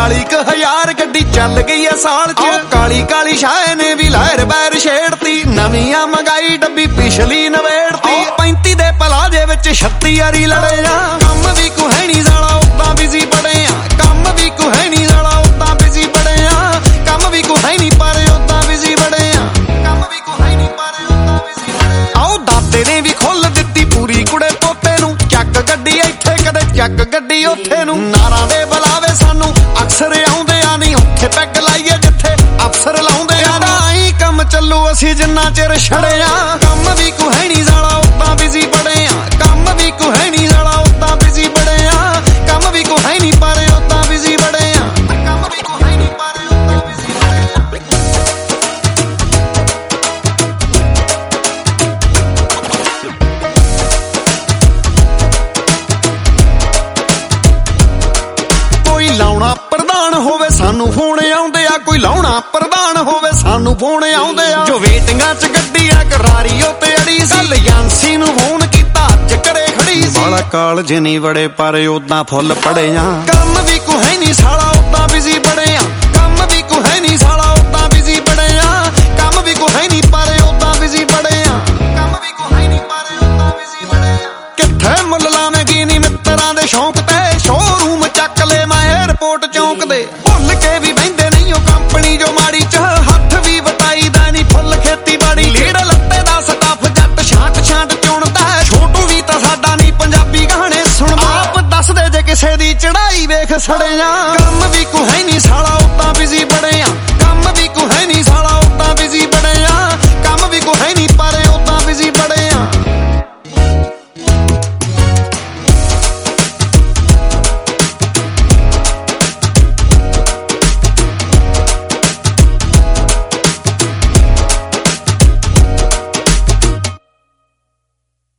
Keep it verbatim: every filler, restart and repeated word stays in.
ਚਾਲੀ ਕ ਹਜ਼ਾਰ ਗੱਡੀ ਚੱਲ ਗਈ ਐ ਸਾਲ ਚ। ਕਾਲੀ ਕਾਲੀ ਸ਼ਾਹ ਨੇ ਵੀ ਲਹਿਰ ਬੈਰ ਛੇੜਤੀ, ਨਵੀਆਂ ਮੰਗਾਈ ਡੱਬੀ ਪਿਛਲੀ ਨਵੇੜਤੀ। ਪੈਂਤੀ ਦੇ ਪਲਾਜੇ ਵਿੱਚ ਛੱਤੀ ਯਾਰੀ ਲੜੇ ਆ, ਕੰਮ ਵੀ ਕੁਹੈ ਨੀ ਸਾਲਾ ਉਦਾਂ ਬਿਜ਼ੀ ਬੜੇ ਆ। ਕੰਮ ਵੀ ਕੁਹੈ ਨੀ ਸਾਲਾ ਉਦਾਂ ਬਿਜ਼ੀ ਬੜੇ ਆ, ਕੰਮ ਵੀ ਕੁਹੈ ਨੀ ਪਰ ਉਦਾਂ ਬਿਜ਼ੀ ਬੜੇ ਆ। ਕੰਮ ਵੀ ਕੁਹੈ ਨੀ ਪਰ ਉਦਾਂ ਬਿਜ਼ੀ ਬੜੇ ਆ। ਆਓ ਦਾਤੇ ਨੇ ਵੀ ਖੁੱਲ ਦਿੱਤੀ ਪੂਰੀ ਕੁੜੇ ਪੋਤੇ ਨੂੰ, ਚੱਕ ਗੱਡੀ ਇੱਥੇ ਕਦੇ ਚੱਕ ਗੱਡੀ ਉੱਥੇ ਨੂੰ। ਨਾਰਾਂ ਦੇ ਬੁਲਾਵੇ ਸਾਨੂੰ ਅਕਸਰ ਆਉਂਦੇ ਆ, ਨਹੀਂ ਉੱਥੇ ਪੈਗ ਲਾਈਏ ਜਿੱਥੇ ਅਫਸਰ ਲਾਉਂਦੇ ਆ। ਆਈ ਕੰਮ ਚੱਲੂ ਅਸੀਂ ਜਿੰਨਾ ਚਿਰ ਛੜੇ ਆ, ਕੰਮ ਵੀ ਕੁਹੈ ਨੀ ਸਾਲਾ ਉਦਾਂ ਬਿਜ਼ੀ ਬੜੇ ਆ। ਕੰਮ ਵੀ ਕੁਹੈ ਨੀ ਸਾਲਾ ਉਦਾਂ ਬਿਜ਼ੀ ਬੜੇ ਆ, ਕੰਮ ਵੀ ਕੁਹੈ ਨੀ ਪਰ ਉਦਾਂ ਬਿਜ਼ੀ ਬੜੇ ਆ। ਕੰਮ ਵੀ ਕੁਹੈ ਨੀ ਪਰ ਉਦਾਂ ਬਿਜ਼ੀ ਬੜੇ ਆ। ਕੋਈ ਲਾਉਣਾ ਪ੍ਰਧਾਨ ਹੋਵੇ ਸਾਨੂੰ ਫੋਨ ਆਉਂਦੇ ਆ, ਕੋਈ ਲਾਉਣਾ ਪ੍ਰਧਾਨ ਹੋਵੇ ਸਾਨੂੰ ਫੋਨ ਆਉਂਦੇ ਆ। ਜੋ ਵੇਟਿੰਗਾਂ ਚ ਗੱਡੀ ਆ ਕਰਾਰੀ ਉੱਤੇ ਅੜੀ ਸੀ, ਕੱਲ ਏਜੰਸੀ ਨੂੰ ਫੋਨ ਕੀਤਾ ਅੱਜ ਘਰੇ ਖੜੀ ਸੀ। ਬਾਲਾ ਕਾਲਜ ਨੀ ਬੜੇ ਪਰ ਉਦਾਂ ਫੁੱਲ ਪੜੇ ਆ, ਕੰਮ ਵੀ ਕੁਹੈ ਨੀ ਸਾਲਾ ਉਦਾਂ ਬਿਜ਼ੀ ਬੜੇ ਆ। ਕੰਮ ਵੀ ਕੁਹੈ ਨੀ ਸਾਲਾ ਉਦਾਂ ਬਿਜ਼ੀ ਬੜੇ ਆ, ਕੰਮ ਵੀ ਕੁਹੈ ਨੀ ਪਰ ਉਦਾਂ ਬਿਜ਼ੀ ਬੜੇ ਆ। ਕੰਮ ਵੀ ਕੁਹੈ ਨੀ ਪਰ ਉਦਾਂ ਬਿਜ਼ੀ ਬੜੇ ਆ। ਕਿੱਥੇ ਮੁੱਲ ਲਾਵੇਂਗੀ ਨੀ ਮਿੱਤਰਾਂ ਦੇ ਸ਼ੌਂਕ ਤੇ, ਸ਼ੋਰੂਮ ਚੱਕ ਲੈ ਮੈਂ ਏਅਰਪੋਰਟ ਚੌਂਕ ਦੇ। ਭੁੱਲ ਕੇ ਵੀ ਬਹਿੰਦੇ ਨਹੀਂ ਉਹ ਕੰਪਨੀ ਜੋ ਮਾੜੀ ਚ, ਹੱਥ ਵੀ ਵਟਾਈਦਾ ਨੀ ਫੁੱਲ ਖੇਤੀਬਾੜੀ। ਲੀੜ ਲੱਤੇ ਦਾ ਸਟੱਫ ਜੱਟ ਛਾਂਟ ਛਾਂਟ ਚੁਣਦਾ, ਛੋਟੂ ਵੀ ਤਾਂ ਸਾਡਾ ਨੀ ਪੰਜਾਬੀ ਗਾਣੇ ਸੁਣਦਾ। ਆਪ ਦੱਸਦੇ ਜੇ ਕਿਸੇ ਦੀ ਚੜਾਈ ਵੇਖ ਸੜਿਆ, ਕੰਮ ਵੀ ਕੁਹੈ